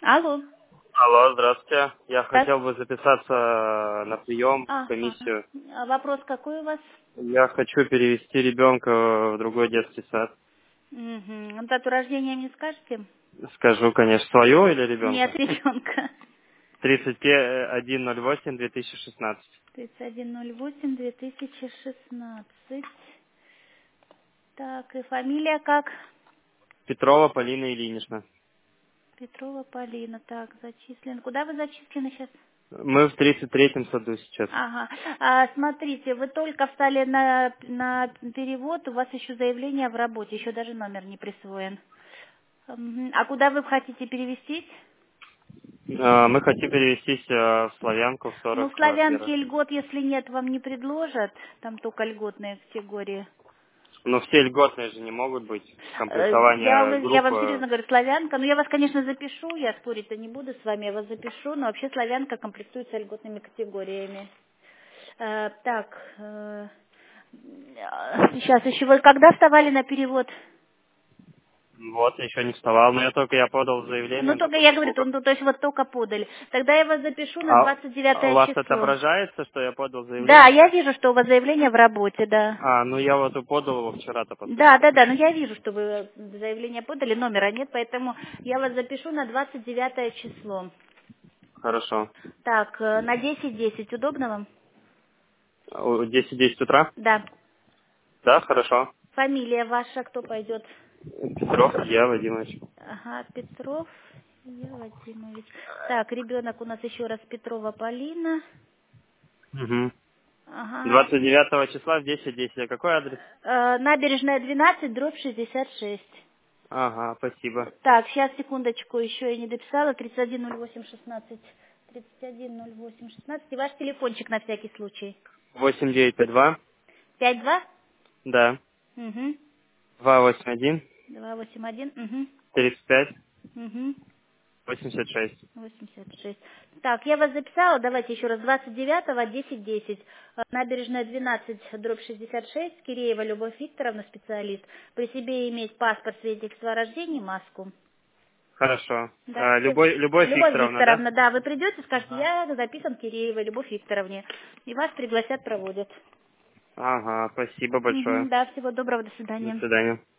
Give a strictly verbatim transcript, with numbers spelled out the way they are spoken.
Алло. Алло, здравствуйте. Я Так. хотел бы записаться на прием в А, комиссию. а вопрос какой у вас? Я хочу перевести ребенка в другой детский сад. Угу. Дату рождения мне скажете? Скажу, конечно, свою или Нет, ребенка? ребенка. тридцать один ноль восемь две тысячи шестнадцать. тридцать один ноль восемь две тысячи шестнадцать. Так, и фамилия как? Петрова Полина Ильинична. Петрова Полина. Так, зачислен. Куда вы зачислены сейчас? Мы в тридцать третьем саду сейчас. Ага. А, смотрите, вы только встали на, на перевод, у вас еще заявление в работе, еще даже номер не присвоен. Мгм. А куда вы хотите перевестись? А, Мы хотим перевестись а, в Славянку в Ну, в сорок славянке первый. льгот, если нет, вам не предложат. Там только льготные категории. Но все льготные же не могут быть. Э, Я, Комплектование вы- я вам группы. серьезно говорю, славянка. Ну, я вас, конечно, запишу, я спорить-то не буду с вами, я вас запишу, но вообще славянка комплектуется льготными категориями. Э, так, э, сейчас еще вы когда вставали на перевод? Вот, еще не вставал, но я только я подал Ну, заявление на только я после говорю, того, то, как... ну, то есть вот только подали. Тогда я вас запишу на А двадцать а у девятое вас число. отображается, что я подал Да, заявление? я вижу, что у вас заявление в работе, да. А, ну я вот и подал его вчера-то Да, последний раз. да, да, но я вижу, что вы заявление подали, номера нет, поэтому я вас запишу на двадцать девятое число. Хорошо. Так, э, на десять десять удобно вам? У- десять десять утра? Да. Да, хорошо. Фамилия ваша, кто пойдет? Петров Илья Вадимович. Ага, Петров Илья Вадимович. Так, ребенок у нас еще раз Петрова Полина. Угу. Ага. двадцать девятого числа в десять десять. А какой адрес? Э, набережная двенадцать, дробь шестьдесят шесть. Ага, спасибо. Так, сейчас, секундочку, еще я не дописала. тридцать один ноль восемь шестнадцать. тридцать один ноль восемь шестнадцать. И ваш телефончик на всякий случай. восемь девять пять два. пять два? Да. Угу. два восемь один. два восемь один. Угу. тридцать пять. Угу. восемьдесят шесть. восемьдесят шесть. Так, я вас записала. Давайте еще раз. двадцать девятого, десять десять. Э, Набережная двенадцать, дробь шестьдесят шесть. Киреева Любовь Викторовна, специалист. При себе иметь паспорт, свидетельство о рождении, маску. Хорошо. Да, А, все. Любовь, Любовь Любовь Викторовна, да? Викторовна, да, вы придете, скажете, я записан Киреевой Любовь Викторовне. И вас пригласят, проводят. Ага, спасибо большое. Мгм, да, всего доброго, до До свидания. свидания.